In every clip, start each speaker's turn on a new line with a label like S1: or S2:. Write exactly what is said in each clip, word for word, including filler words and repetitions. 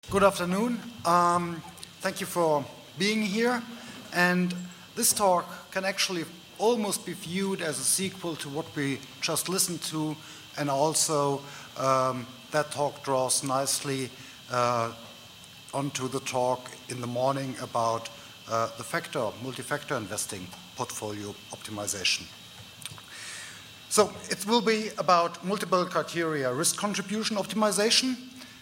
S1: Good afternoon. Um, thank you for being here. And this talk can actually almost be viewed as a sequel to what we just listened to, and also um, that talk draws nicely uh, onto the talk in the morning about uh, the factor, multi-factor investing portfolio optimization. So it will be about multiple criteria risk contribution optimization,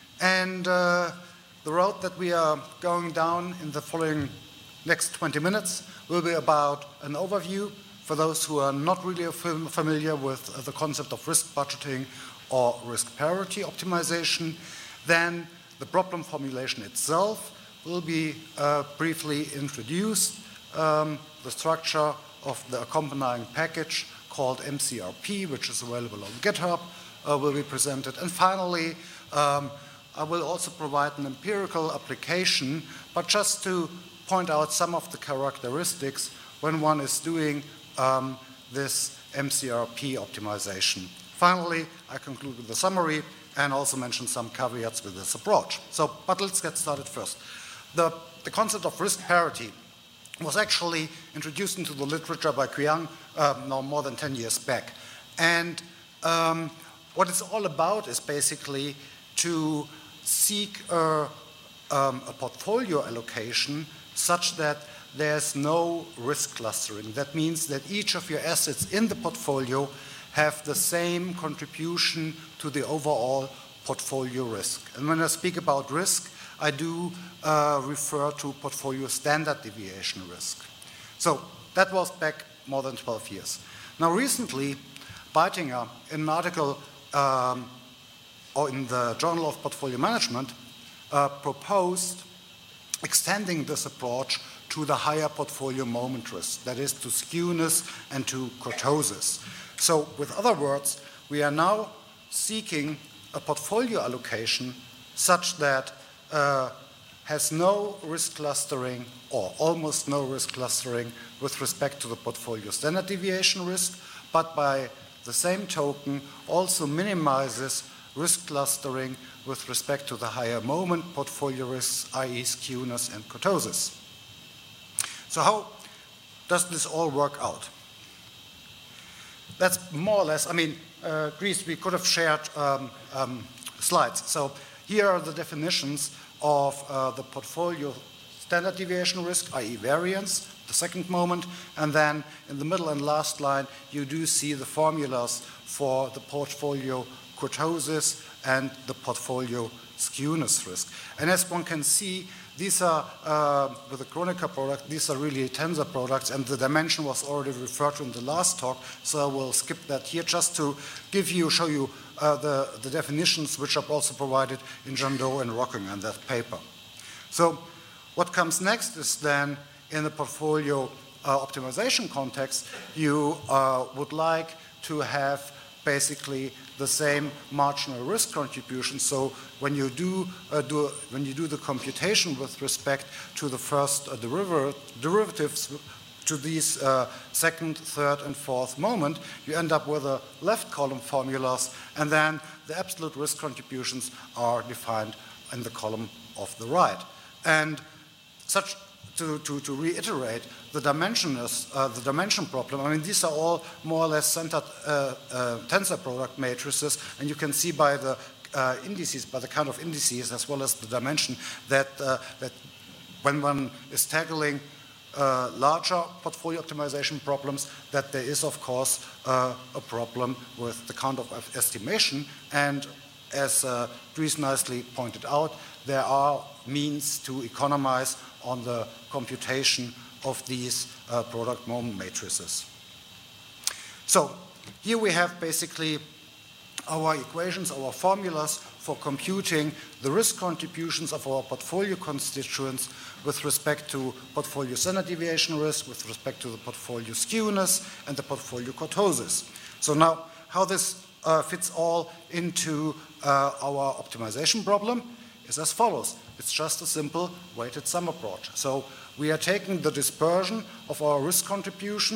S1: and uh, the road that we are going down in the following next twenty minutes will be about an overview for those who are not really familiar with the concept of risk budgeting or risk parity optimization. Then the problem formulation itself will be uh, briefly introduced. Um, the structure of the accompanying package called M C R P, which is available on GitHub, uh, will be presented. And finally, um, I will also provide an empirical application, but just to point out some of the characteristics when one is doing um, this M C R P optimization. Finally, I conclude with a summary and also mention some caveats with this approach. So, but let's get started first. The, the concept of risk parity was actually introduced into the literature by Qiang uh, now more than ten years back. And um, what it's all about is basically to seek a, um, a portfolio allocation such that there's no risk clustering. That means that each of your assets in the portfolio have the same contribution to the overall portfolio risk. And when I speak about risk, I do uh, refer to portfolio standard deviation risk. So that was back more than twelve years. Now recently, Beitinger, in an article um, or in the Journal of Portfolio Management, uh, proposed extending this approach to the higher portfolio moment risk, that is to skewness and to kurtosis. So with other words, we are now seeking a portfolio allocation such that uh, has no risk clustering or almost no risk clustering with respect to the portfolio standard deviation risk, but by the same token also minimizes risk clustering with respect to the higher moment portfolio risks, that is skewness and kurtosis. So how does this all work out? That's more or less, I mean, uh, Greece, we could have shared um, um, slides. So here are the definitions of uh, the portfolio standard deviation risk, that is variance, the second moment, and then in the middle and last line, you do see the formulas for the portfolio kurtosis and the portfolio skewness risk. And as one can see, these are, uh, with the Kronecker product, these are really tensor products, and the dimension was already referred to in the last talk, so I will skip that here just to give you, show you uh, the, the definitions which are also provided in Jandot and Rocking in that paper. So what comes next is then in the portfolio uh, optimization context, you uh, would like to have basically the same marginal risk contribution. So when you do, uh, do when you do the computation with respect to the first uh, derivative, derivatives to these uh, second, third, and fourth moment, you end up with the left column formulas, and then the absolute risk contributions are defined in the column of the right. And such To, to, to reiterate, the dimension, is, uh, the dimension problem, I mean, these are all more or less centered uh, uh, tensor product matrices, and you can see by the uh, indices, by the count of indices, as well as the dimension, that, uh, that when one is tackling uh, larger portfolio optimization problems, that there is, of course, uh, a problem with the count of estimation. And as uh, Dries nicely pointed out, there are means to economize on the computation of these uh, product moment matrices. So here we have basically our equations, our formulas for computing the risk contributions of our portfolio constituents with respect to portfolio standard deviation risk, with respect to the portfolio skewness, and the portfolio kurtosis. So now how this uh, fits all into uh, our optimization problem is as follows. It's just a simple weighted sum approach. So we are taking the dispersion of our risk contributions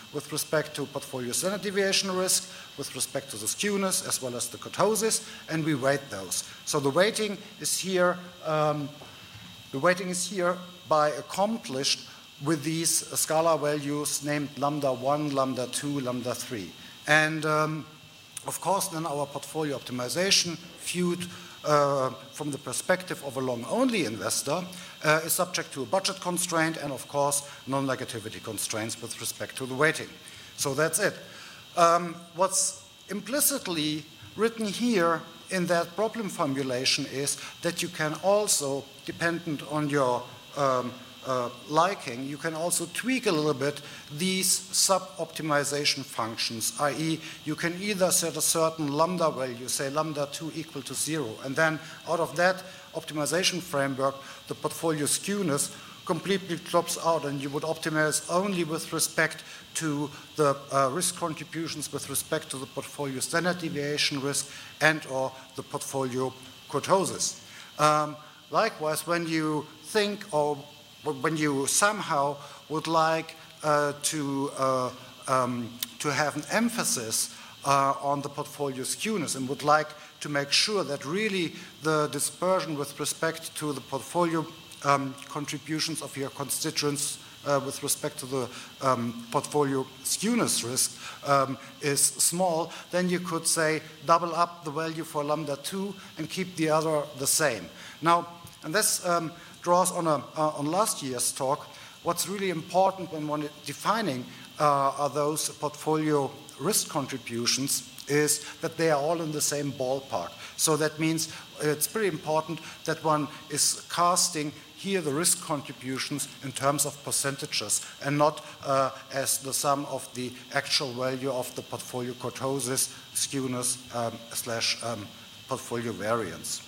S1: with respect to portfolio standard deviation risk, with respect to the skewness as well as the kurtosis, and we weight those. So the weighting is here, um, the weighting is here by accomplished with these scalar values named lambda one, lambda two, lambda three. And um, of course, then our portfolio optimization viewed uh, from the perspective of a long-only investor uh, is subject to a budget constraint and, of course, non-negativity constraints with respect to the weighting. So that's it. Um, what's implicitly written here in that problem formulation is that you can also, dependent on your um, Uh, liking, you can also tweak a little bit these sub-optimization functions, that is you can either set a certain lambda value, say lambda two equal to zero, and then out of that optimization framework, the portfolio skewness completely drops out and you would optimize only with respect to the uh, risk contributions with respect to the portfolio standard deviation risk and or the portfolio kurtosis. Um, likewise, when you think or when you somehow would like uh, to, uh, um, to have an emphasis uh, on the portfolio skewness and would like to make sure that really the dispersion with respect to the portfolio um, contributions of your constituents uh, with respect to the um, portfolio skewness risk um, is small, then you could say double up the value for lambda two and keep the other the same. Now, and this um, draws on, a, uh, on last year's talk. What's really important when one defining uh, are those portfolio risk contributions is that they are all in the same ballpark. So that means it's pretty important that one is casting here the risk contributions in terms of percentages and not uh, as the sum of the actual value of the portfolio kurtosis, skewness, um, slash um, portfolio variance.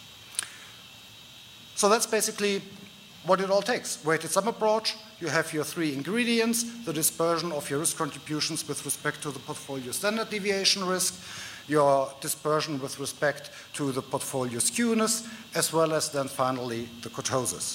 S1: So that's basically what it all takes. Weighted sum approach, you have your three ingredients, the dispersion of your risk contributions with respect to the portfolio standard deviation risk, your dispersion with respect to the portfolio skewness, as well as then finally the kurtosis.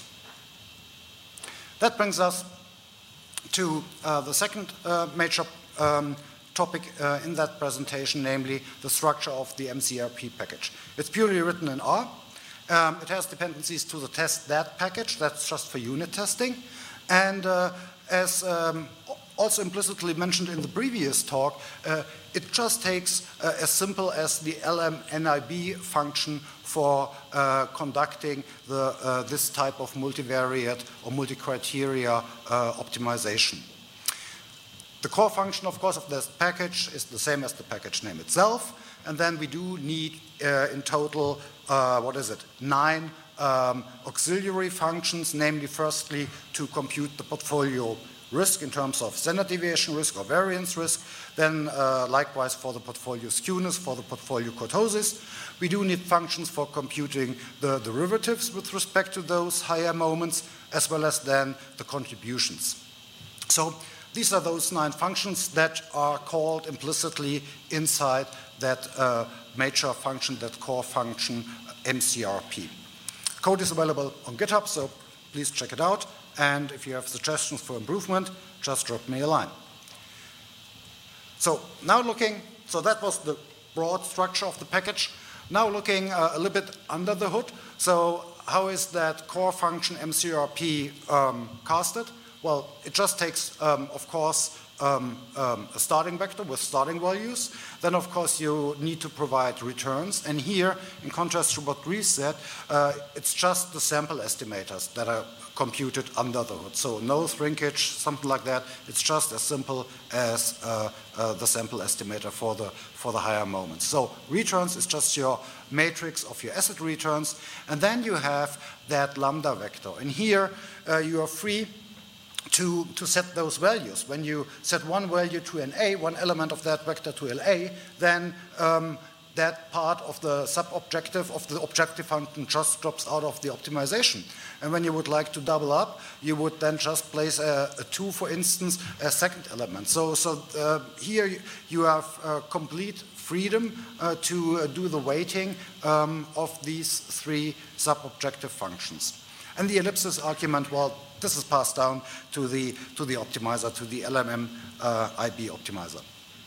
S1: That brings us to uh, the second uh, major um, topic uh, in that presentation, namely the structure of the M C R P package. It's purely written in R. Um, it has dependencies to the test that package, that's just for unit testing. And uh, as um, also implicitly mentioned in the previous talk, uh, it just takes uh, as simple as the L M N I B function for uh, conducting the, uh, this type of multivariate or multi-criteria uh, optimization. The core function, of course, of this package is the same as the package name itself. And then we do need uh, in total, uh, what is it, nine um, auxiliary functions, namely firstly to compute the portfolio risk in terms of standard deviation risk or variance risk, then uh, likewise for the portfolio skewness, for the portfolio kurtosis. We do need functions for computing the derivatives with respect to those higher moments, as well as then the contributions. So these are those nine functions that are called implicitly inside that uh, major function, that core function, M C R P. Code is available on GitHub, so please check it out. And if you have suggestions for improvement, just drop me a line. So now looking, so that was the broad structure of the package. Now looking uh, a little bit under the hood. So how is that core function M C R P um, casted? Well, it just takes, um, of course, um, um, a starting vector with starting values. Then, of course, you need to provide returns. And here, in contrast to what Dries said, uh, it's just the sample estimators that are computed under the hood. So no shrinkage, something like that. It's just as simple as uh, uh, the sample estimator for the, for the higher moments. So returns is just your matrix of your asset returns. And then you have that lambda vector. And here, uh, you are free To, to set those values. When you set one value to N A, one element of that vector to L A, then um, that part of the sub-objective of the objective function just drops out of the optimization. And when you would like to double up, you would then just place a, a two, for instance, a second element. So, so uh, here you have uh, complete freedom uh, to uh, do the weighting um, of these three sub-objective functions. And the ellipsis argument, well, this is passed down to the, to the optimizer, to the L M M uh, I B optimizer.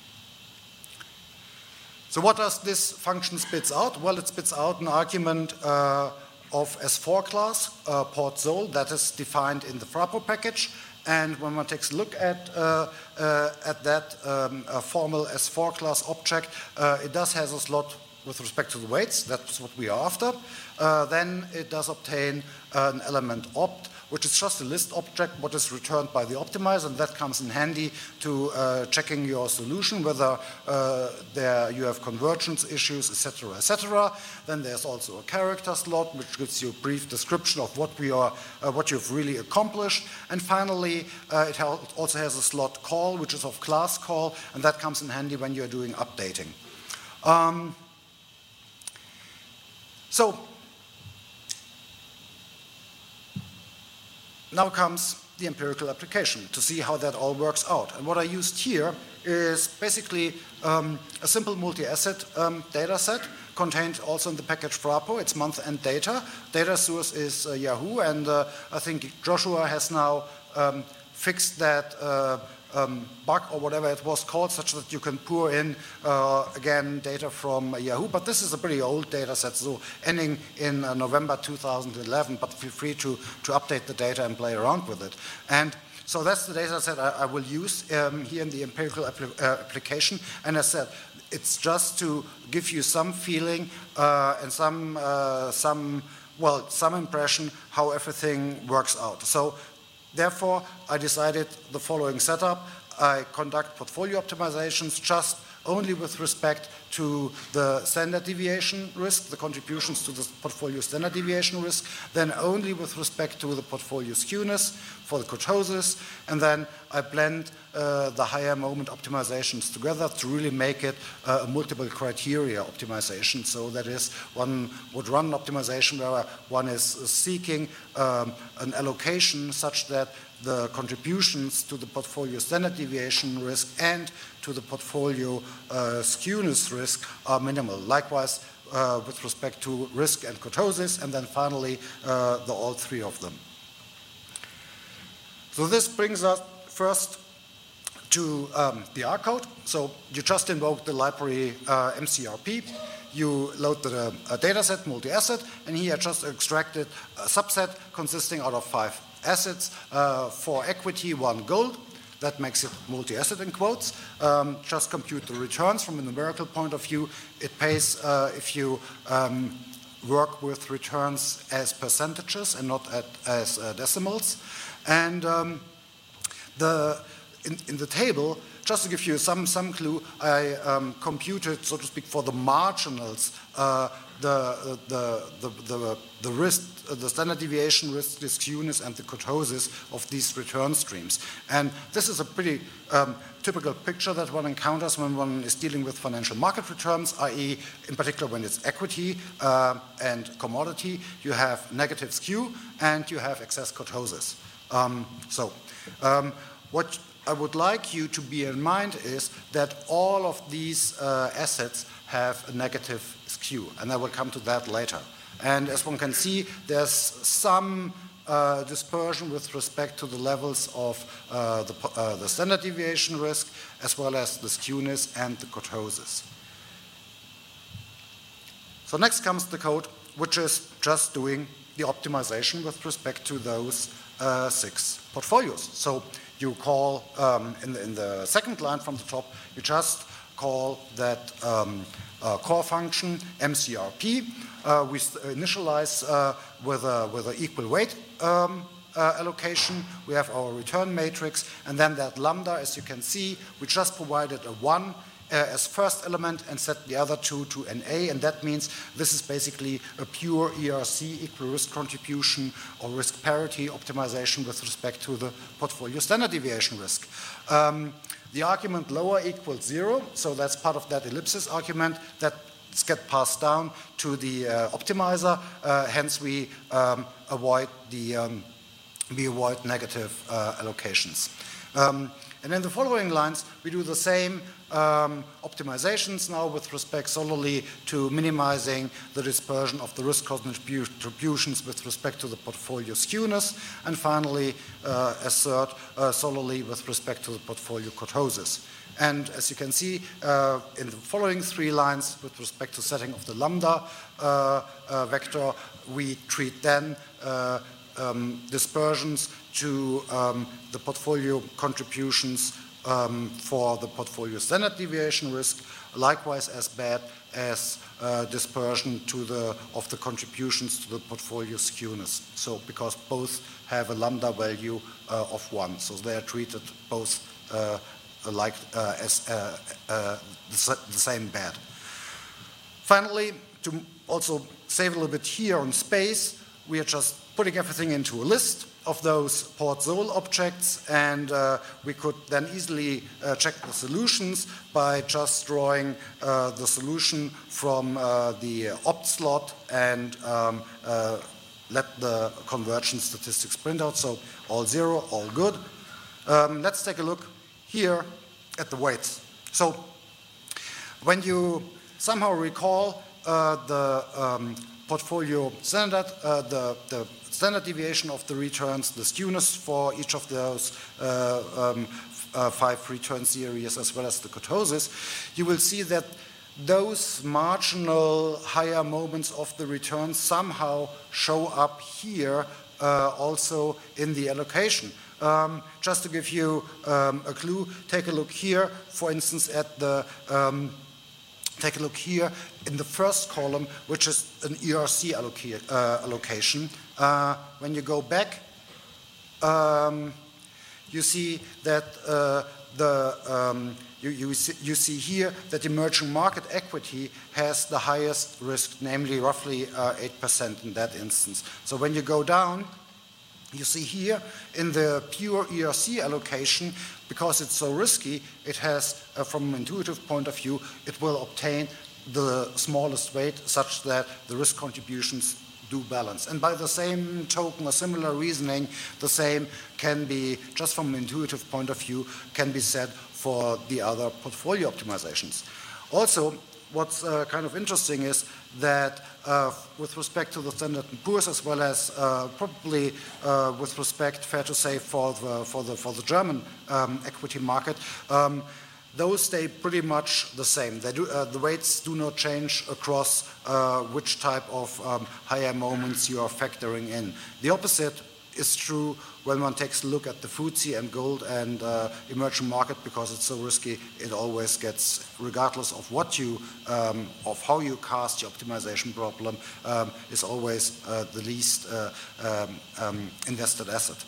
S1: So what does this function spits out? Well, it spits out an argument uh, of S four class, uh, port Sol, that is defined in the Frapo package. And when one takes a look at, uh, uh, at that um, uh, formal S four class object, uh, it does have a slot with respect to the weights. That's what we are after. Uh, then it does obtain uh, an element opt, which is just a list object, what is returned by the optimizer, and that comes in handy to uh, checking your solution, whether uh, there you have convergence issues, et cetera, et cetera. Then there's also a character slot, which gives you a brief description of what we are, uh, what you've really accomplished. And finally, uh, it also has a slot call, which is of class call, and that comes in handy when you're doing updating. Um, so. Now comes the empirical application to see how that all works out. And what I used here is basically um, a simple multi-asset um, data set contained also in the package Frapo. It's month-end data. Data source is uh, Yahoo, and uh, I think Joshua has now um, fixed that uh, um, bug or whatever it was called, such that you can pour in, uh, again, data from uh, Yahoo. But this is a pretty old data set, so ending in uh, November two thousand eleven, but feel free to, to update the data and play around with it. And so that's the data set I, I will use um, here in the empirical appli uh, application. And as I said, it's just to give you some feeling uh, and some, uh, some, well, some impression how everything works out. So therefore, I decided the following setup. I conduct portfolio optimizations just only with respect to the standard deviation risk, the contributions to the portfolio standard deviation risk, then only with respect to the portfolio skewness for the kurtosis, and then I blend uh, the higher moment optimizations together to really make it uh, a multiple criteria optimization. So that is, one would run an optimization where one is seeking um, an allocation such that the contributions to the portfolio standard deviation risk and to the portfolio uh, skewness risk are minimal. Likewise, uh, with respect to risk and kurtosis, and then finally, uh, the all three of them. So this brings us first to um, the R code. So you just invoke the library uh, M C R P. You load the uh, dataset, multi-asset, and here I just extracted a subset consisting out of five assets, uh, for equity, one gold. That makes it multi-asset in quotes. Um, just compute the returns from a numerical point of view. It pays uh, if you um, work with returns as percentages and not at, as uh, decimals. And um, the, in, in the table, just to give you some, some clue, I um, computed, so to speak, for the marginals, uh, the, the, the, the, the risk, the standard deviation risk, the skewness, and the kurtosis of these return streams. And this is a pretty um, typical picture that one encounters when one is dealing with financial market returns, that is, in particular when it's equity uh, and commodity, you have negative skew and you have excess kurtosis. Um, so, um, what I would like you to bear in mind is that all of these uh, assets have a negative skew, and I will come to that later. And as one can see, there's some uh, dispersion with respect to the levels of uh, the, uh, the standard deviation risk, as well as the skewness and the kurtosis. So next comes the code, which is just doing the optimization with respect to those uh, six portfolios. So you call, um, in, the, in the second line from the top, you just call that um, uh, core function M C R P. Uh, we initialize uh, with a with an equal weight um, uh, allocation. We have our return matrix, and then that lambda, as you can see, we just provided a one uh, as first element and set the other two to N A, and that means this is basically a pure E R C, equal risk contribution or risk parity optimization with respect to the portfolio standard deviation risk. Um, the argument lower equals zero, so that's part of that ellipsis argument that get passed down to the uh, optimizer. Uh, hence, we um, avoid the um, we avoid negative uh, allocations. Um, and in the following lines, we do the same um, optimizations now with respect solely to minimizing the dispersion of the risk contributions with respect to the portfolio skewness, and finally, uh, as third, uh, solely with respect to the portfolio kurtosis. And as you can see uh, in the following three lines, with respect to setting of the lambda uh, uh, vector, we treat then uh, um, dispersions to um, the portfolio contributions um, for the portfolio standard deviation risk, likewise as bad as uh, dispersion to the, of the contributions to the portfolio skewness. So because both have a lambda value uh, of one, so they are treated both uh, like uh, as uh, uh, the, the same bad. Finally, to also save a little bit here on space, we are just putting everything into a list of those port-Sol objects, and uh, we could then easily uh, check the solutions by just drawing uh, the solution from uh, the opt slot and um, uh, let the convergence statistics print out. So all zero, all good. Um, let's take a look here at the weights. So when you somehow recall uh, the um, portfolio standard, uh, the, the standard deviation of the returns, the skewness for each of those uh, um, uh, five return series, as well as the kurtosis, you will see that those marginal higher moments of the return somehow show up here uh, also in the allocation. Um, just to give you um, a clue, take a look here, for instance, at the um, take a look here in the first column, which is an E R C alloca uh, allocation. Uh, when you go back, um, you see that uh, the um, you, you, see, you see here that emerging market equity has the highest risk, namely roughly uh, eight percent in that instance. So when you go down, you see here in the pure E R C allocation, because it's so risky, it has, uh, from an intuitive point of view, it will obtain the smallest weight such that the risk contributions do balance. And by the same token, or similar reasoning, the same can be, just from an intuitive point of view, can be said for the other portfolio optimizations. Also, what's uh, kind of interesting is that uh, with respect to the Standard and Poor's, as well as uh, probably uh, with respect, fair to say, for the, for the, for the German um, equity market, um, those stay pretty much the same. They do, uh, the weights do not change across uh, which type of um, higher moments you are factoring in. The opposite is true when one takes a look at the F T S E and gold and uh, emerging market, because it's so risky, it always gets, regardless of what you, um, of how you cast your optimization problem, um, is always uh, the least uh, um, um, invested asset.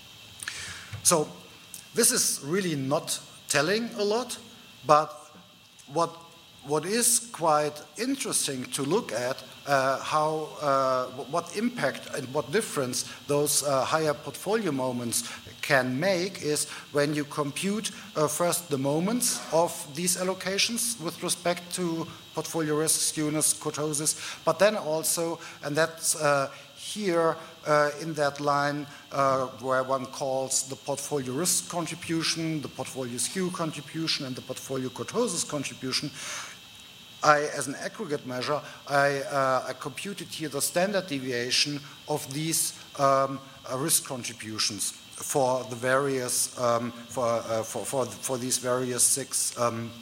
S1: So this is really not telling a lot, but what What is quite interesting to look at, uh, how, uh, what impact and what difference those uh, higher portfolio moments can make is when you compute uh, first the moments of these allocations with respect to portfolio risk, skewness, kurtosis, but then also, and that's uh, here uh, in that line uh, where one calls the portfolio risk contribution, the portfolio skew contribution, and the portfolio kurtosis contribution, I, as an aggregate measure, I, uh, I computed here the standard deviation of these um, uh, risk contributions for the various, um, for, uh, for, for, for these various six um,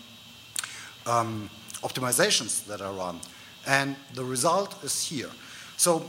S1: um, optimizations that are run. And the result is here. So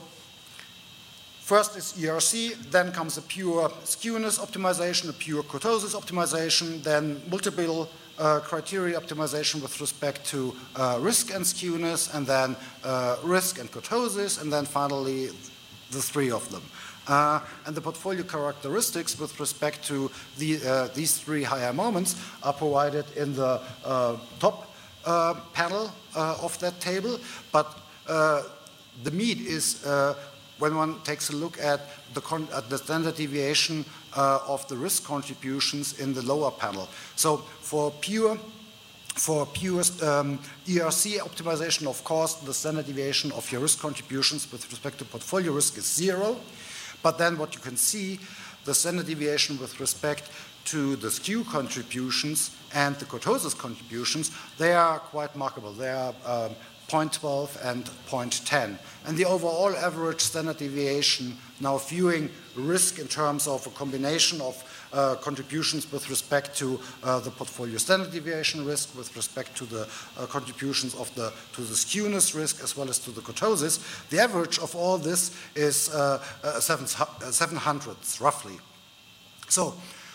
S1: first is E R C, then comes a pure skewness optimization, a pure kurtosis optimization, then multiple Uh, criteria optimization with respect to uh, risk and skewness, and then uh, risk and kurtosis, and then finally the three of them. Uh, and the portfolio characteristics with respect to the, uh, these three higher moments are provided in the uh, top uh, panel uh, of that table, but uh, the meat is uh, when one takes a look at the, con at the standard deviation uh, of the risk contributions in the lower panel. So for pure, for pure um, E R C optimization, of course, the standard deviation of your risk contributions with respect to portfolio risk is zero. But then what you can see, the standard deviation with respect to the skew contributions and the kurtosis contributions, they are quite markable. They are um, zero point one two and zero point one zero. And the overall average standard deviation, now viewing risk in terms of a combination of uh, contributions with respect to uh, the portfolio standard deviation risk, with respect to the uh, contributions of the, to the skewness risk, as well as to the kurtosis, the average of all this is uh, uh, seven, uh, seven hundredths, roughly. So,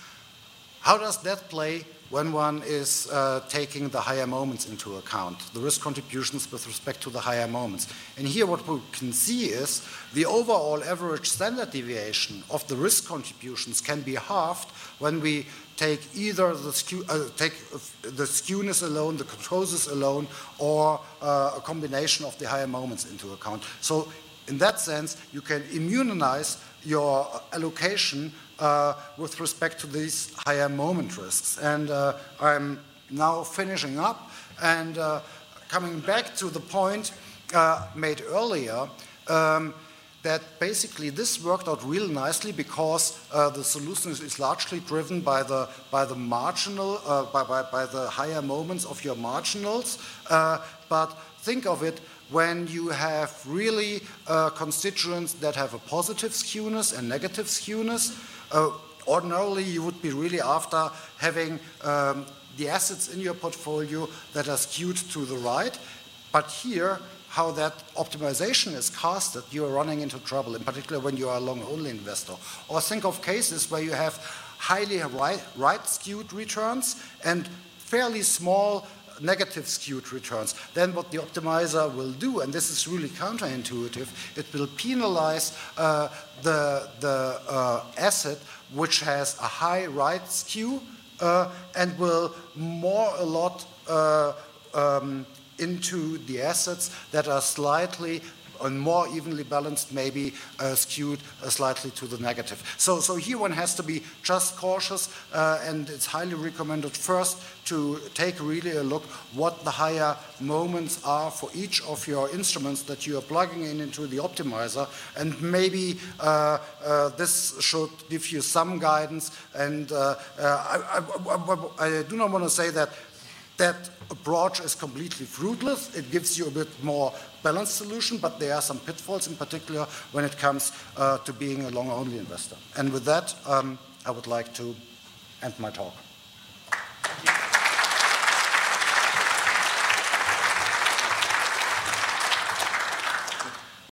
S1: how does that play when one is uh, taking the higher moments into account, the risk contributions with respect to the higher moments? And here what we can see is the overall average standard deviation of the risk contributions can be halved when we take either the, skew, uh, take the skewness alone, the kurtosis alone, or uh, a combination of the higher moments into account. So in that sense, you can immunize your allocation uh, with respect to these higher moment risks. And uh, I'm now finishing up and uh, coming back to the point uh, made earlier, um, that basically this worked out real nicely because uh, the solution is largely driven by the by the marginal uh, by, by by the higher moments of your marginals. Uh, but think of it when you have really uh, constituents that have a positive skewness and negative skewness. Uh, ordinarily, you would be really after having um, the assets in your portfolio that are skewed to the right, but here, how that optimization is casted, you are running into trouble, in particular when you are a long-only investor. Or think of cases where you have highly right, right skewed returns and fairly small negative skewed returns. Then what the optimizer will do, and this is really counterintuitive, it will penalize uh, the, the uh, asset which has a high right skew uh, and will more a lot uh, um, into the assets that are slightly and more evenly balanced, maybe uh, skewed uh, slightly to the negative. So, so here one has to be just cautious, uh, and it's highly recommended first to take really a look what the higher moments are for each of your instruments that you are plugging in into the optimizer, and maybe uh, uh, this should give you some guidance. And uh, uh, I, I, I, I do not want to say that that approach is completely fruitless. It gives you a bit more balanced solution, but there are some pitfalls, in particular when it comes uh, to being a long-only investor. And with that, um, I would like to end my talk.